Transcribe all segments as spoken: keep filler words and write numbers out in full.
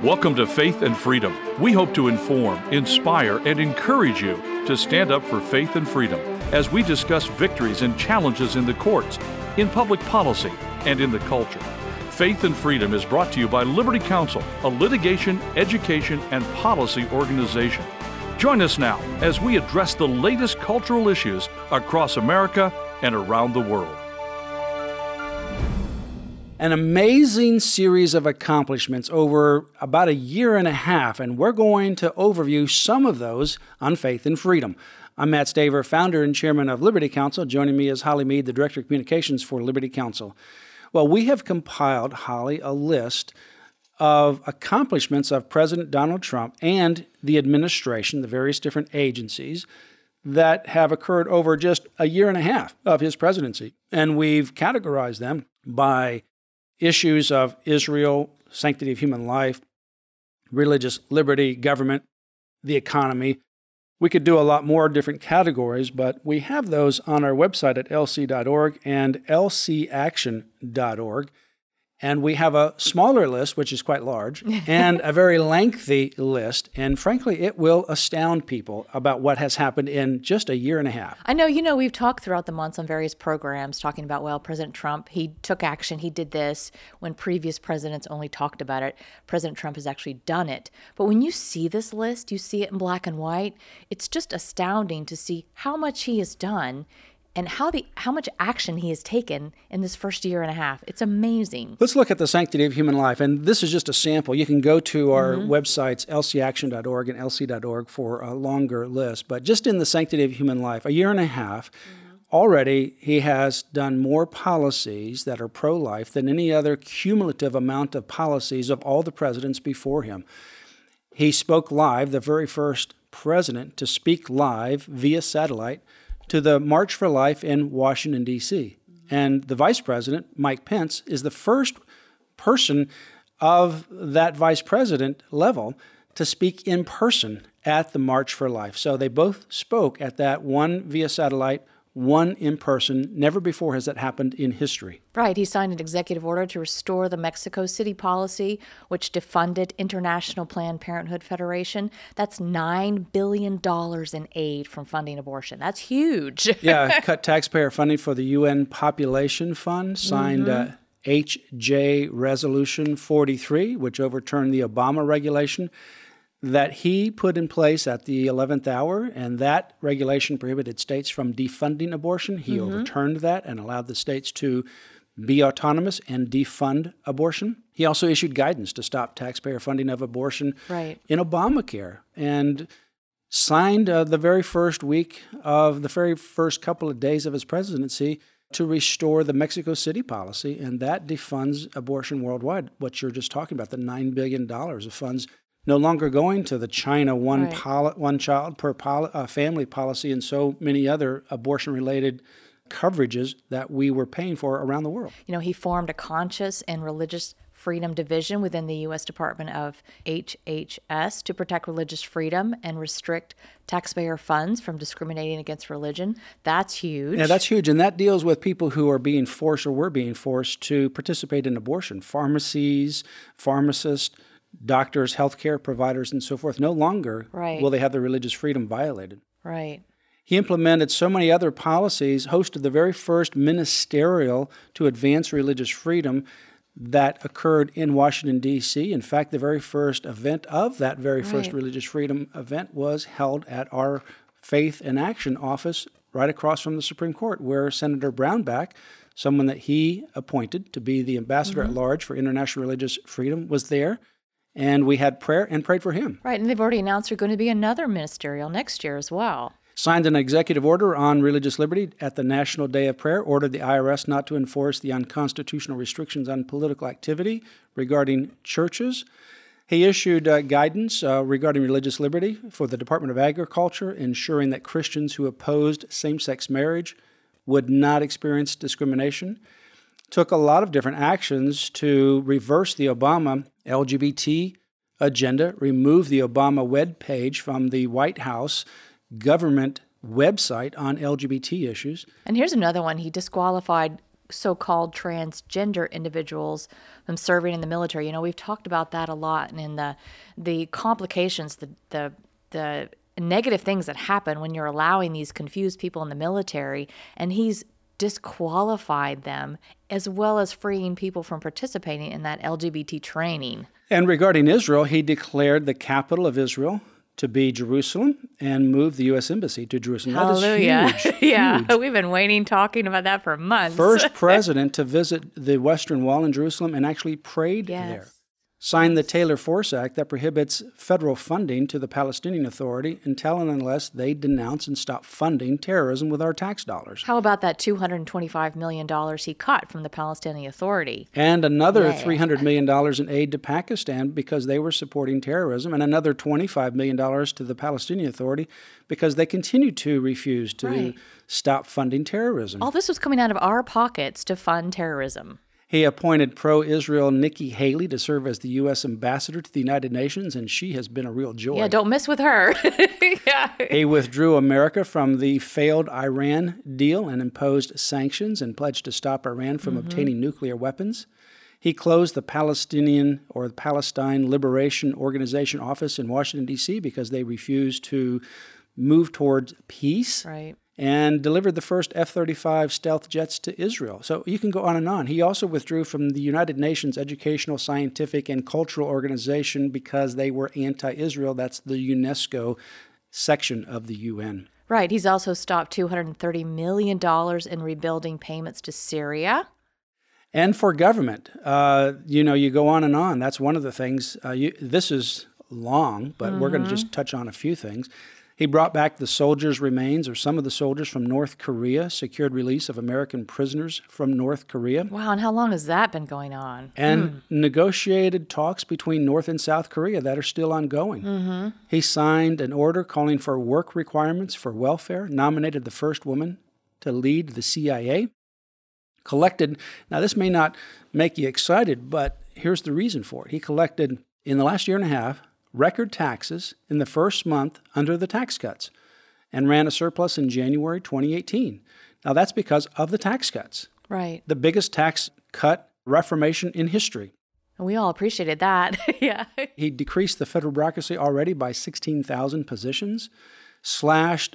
Welcome to Faith and Freedom. We hope to inform, inspire, and encourage you to stand up for faith and freedom as we discuss victories and challenges in the courts, in public policy, and in the culture. Faith and Freedom is brought to you by Liberty Counsel, a litigation, education, and policy organization. Join us now as we address the latest cultural issues across America and around the world. An amazing series of accomplishments over about a year and a half, and we're going to overview some of those on Faith and Freedom. I'm Matt Staver, founder and chairman of Liberty Counsel. Joining me is Holly Mead, the director of communications for Liberty Counsel. Well, we have compiled, Holly, a list of accomplishments of President Donald Trump and the administration, the various different agencies that have occurred over just a year and a half of his presidency. And we've categorized them by issues of Israel, sanctity of human life, religious liberty, government, the economy. We could do a lot more different categories, but we have those on our website at L C dot org and L C action dot org. And we have a smaller list, which is quite large, and a very lengthy list. And frankly, it will astound people about what has happened in just a year and a half. I know, you know, we've talked throughout the months on various programs talking about, well, President Trump, he took action, he did this, when previous presidents only talked about it. President Trump has actually done it. But when you see this list, you see it in black and white, it's just astounding to see how much he has done and how the how much action he has taken in this first year and a half. It's amazing. Let's look at the sanctity of human life. And this is just a sample. You can go to our mm-hmm. websites, L C action dot org and L C dot org, for a longer list. But just in the sanctity of human life, a year and a half, mm-hmm. already he has done more policies that are pro-life than any other cumulative amount of policies of all the presidents before him. He spoke live, the very first president to speak live via satellite, to the March for Life in Washington, D C And the vice president, Mike Pence, is the first person of that vice president level to speak in person at the March for Life. So they both spoke at that, one via satellite, one in person. Never before has that happened in history. Right. He signed an executive order to restore the Mexico City policy, which defunded International Planned Parenthood Federation. That's nine billion dollars in aid from funding abortion. That's huge. Yeah, cut taxpayer funding for the U N Population Fund, signed mm-hmm. uh, H J Resolution forty-three, which overturned the Obama regulation that he put in place at the eleventh hour, and that regulation prohibited states from defunding abortion. He mm-hmm. overturned that and allowed the states to be autonomous and defund abortion. He also issued guidance to stop taxpayer funding of abortion right. in Obamacare, and signed uh, the very first week of the very first couple of days of his presidency to restore the Mexico City policy, and that defunds abortion worldwide, what you're just talking about, the nine billion dollars of funds no longer going to the China one right. poli- one child per poli- uh, family policy and so many other abortion-related coverages that we were paying for around the world. You know, he formed a conscious and religious freedom division within the U S Department of H H S to protect religious freedom and restrict taxpayer funds from discriminating against religion. That's huge. Yeah, that's huge. And that deals with people who are being forced or were being forced to participate in abortion. Pharmacies, pharmacists, doctors, healthcare providers, and so forth. No longer right. will they have their religious freedom violated. Right. He implemented so many other policies, hosted the very first ministerial to advance religious freedom that occurred in Washington, D C. In fact, the very first event of that very first right. religious freedom event was held at our Faith and Action office right across from the Supreme Court, where Senator Brownback, someone that he appointed to be the ambassador mm-hmm. at large for international religious freedom, was there. And we had prayer and prayed for him. Right, and they've already announced there's going to be another ministerial next year as well. Signed an executive order on religious liberty at the National Day of Prayer, ordered the I R S not to enforce the unconstitutional restrictions on political activity regarding churches. He issued uh, guidance uh, regarding religious liberty for the Department of Agriculture, ensuring that Christians who opposed same-sex marriage would not experience discrimination. Took a lot of different actions to reverse the Obama L G B T agenda, remove the Obama web page from the White House government website on L G B T issues. And here's another one. He disqualified so-called transgender individuals from serving in the military. You know, we've talked about that a lot, and in the the complications, the the the negative things that happen when you're allowing these confused people in the military, and he's disqualified them, as well as freeing people from participating in that L G B T training. And regarding Israel, he declared the capital of Israel to be Jerusalem and moved the U S Embassy to Jerusalem. Hallelujah. That is huge. Yeah, huge. we've been waiting, talking about that for months. First president to visit the Western Wall in Jerusalem and actually prayed Yes. there. Signed the Taylor-Force Act that prohibits federal funding to the Palestinian Authority until and unless they denounce and stop funding terrorism with our tax dollars. How about that two hundred twenty-five million dollars he cut from the Palestinian Authority? And another Yeah. three hundred million dollars in aid to Pakistan because they were supporting terrorism, and another twenty-five million dollars to the Palestinian Authority because they continue to refuse to Right. stop funding terrorism. All this was coming out of our pockets to fund terrorism. He appointed pro-Israel Nikki Haley to serve as the U S ambassador to the United Nations, and she has been a real joy. Yeah, don't mess with her. Yeah. He withdrew America from the failed Iran deal and imposed sanctions and pledged to stop Iran from Mm-hmm. obtaining nuclear weapons. He closed the Palestinian or the Palestine Liberation Organization office in Washington, D C because they refused to move towards peace. Right. And delivered the first F thirty-five stealth jets to Israel. So you can go on and on. He also withdrew from the United Nations Educational, Scientific, and Cultural Organization because they were anti-Israel. That's the UNESCO section of the U N. Right. He's also stopped two hundred thirty million dollars in rebuilding payments to Syria. And for government, uh, you know, you go on and on. That's one of the things. Uh, you, this is long, but mm-hmm. we're going to just touch on a few things. He brought back the soldiers' remains, or some of the soldiers from North Korea, secured release of American prisoners from North Korea. Wow, and how long has that been going on? And mm. negotiated talks between North and South Korea that are still ongoing. Mm-hmm. He signed an order calling for work requirements for welfare, nominated the first woman to lead the C I A, collected, now this may not make you excited, but here's the reason for it. He collected, in the last year and a half, record taxes in the first month under the tax cuts and ran a surplus in January twenty eighteen. Now, that's because of the tax cuts. Right. The biggest tax cut reformation in history. We all appreciated that. Yeah. He decreased the federal bureaucracy already by sixteen thousand positions, slashed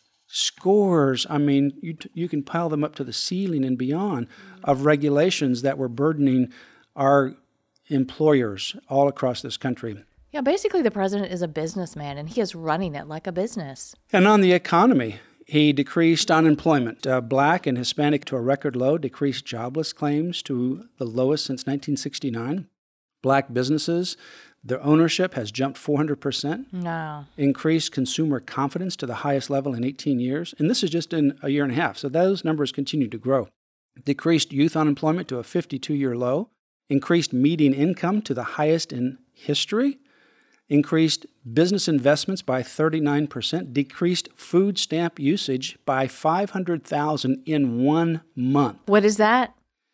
scores, I mean, you, you can pile them up to the ceiling and beyond, of regulations that were burdening our employers all across this country. Yeah, basically the president is a businessman, and he is running it like a business. And on the economy, he decreased unemployment, uh, black and Hispanic to a record low, decreased jobless claims to the lowest since nineteen sixty-nine. Black businesses, their ownership has jumped four hundred percent. No. Increased consumer confidence to the highest level in eighteen years. And this is just in a year and a half, so those numbers continue to grow. Decreased youth unemployment to a fifty-two-year low. Increased median income to the highest in history. Increased business investments by thirty-nine percent, decreased food stamp usage by five hundred thousand in one month. What is that?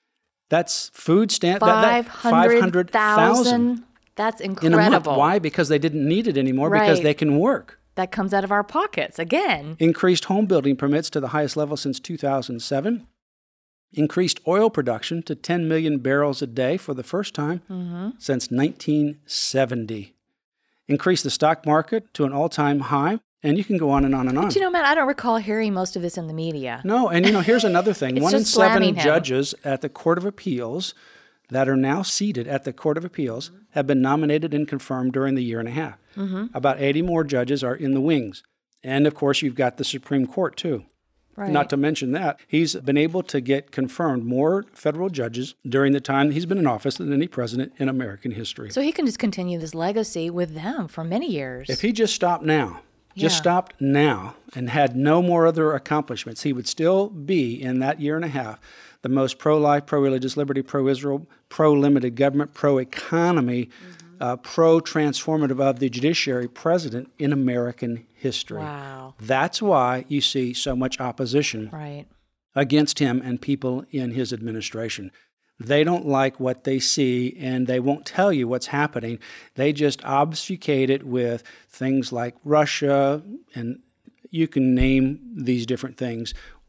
That's food stamp. five hundred thousand. That's incredible. In a month. Why? Because they didn't need it anymore, right. because they can work. That comes out of our pockets again. Increased home building permits to the highest level since two thousand seven. Increased oil production to ten million barrels a day for the first time mm-hmm. since nineteen seventy. Increased the stock market to an all-time high, and you can go on and on and on. But you know, Matt, I don't recall hearing most of this in the media. No, and you know, here's another thing. It's One in just seven slamming him. judges at the Court of Appeals that are now seated at the Court of Appeals have been nominated and confirmed during the year and a half. Mm-hmm. About eighty more judges are in the wings. And, of course, you've got the Supreme Court, too. Right. Not to mention that. He's been able to get confirmed more federal judges during the time he's been in office than any president in American history. So he can just continue this legacy with them for many years. If he just stopped now, just Yeah. stopped now and had no more other accomplishments, he would still be, in that year and a half, the most pro-life, pro-religious liberty, pro-Israel, pro-limited government, pro-economy, mm-hmm. uh, pro-transformative of the judiciary president in American history. Wow. That's why you see so much opposition Right. against him and people in his administration. They don't like what they see, and they won't tell you what's happening. They just obfuscate it with things like Russia, and you can name these different things,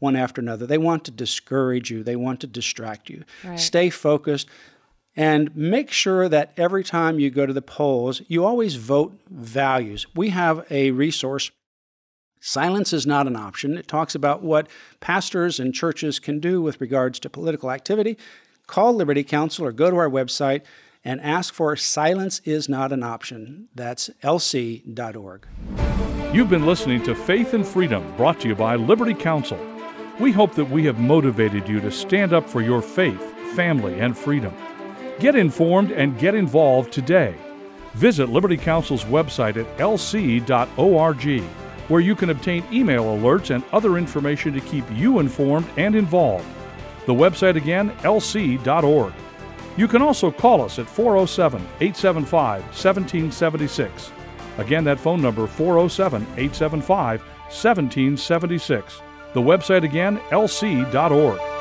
one after another. They want to discourage you. They want to distract you. Right. Stay focused and make sure that every time you go to the polls, you always vote values. We have a resource, Silence is Not an Option. It talks about what pastors and churches can do with regards to political activity. Call Liberty Counsel or go to our website and ask for Silence is Not an Option. That's L C dot org. You've been listening to Faith and Freedom, brought to you by Liberty Counsel. We hope that we have motivated you to stand up for your faith, family, and freedom. Get informed and get involved today. Visit Liberty Counsel's website at L C dot org, where you can obtain email alerts and other information to keep you informed and involved. The website again, L C dot org. You can also call us at four oh seven, eight seven five, one seven seven six. Again, that phone number, four oh seven, eight seven five, one seven seven six. The website again, L C dot org.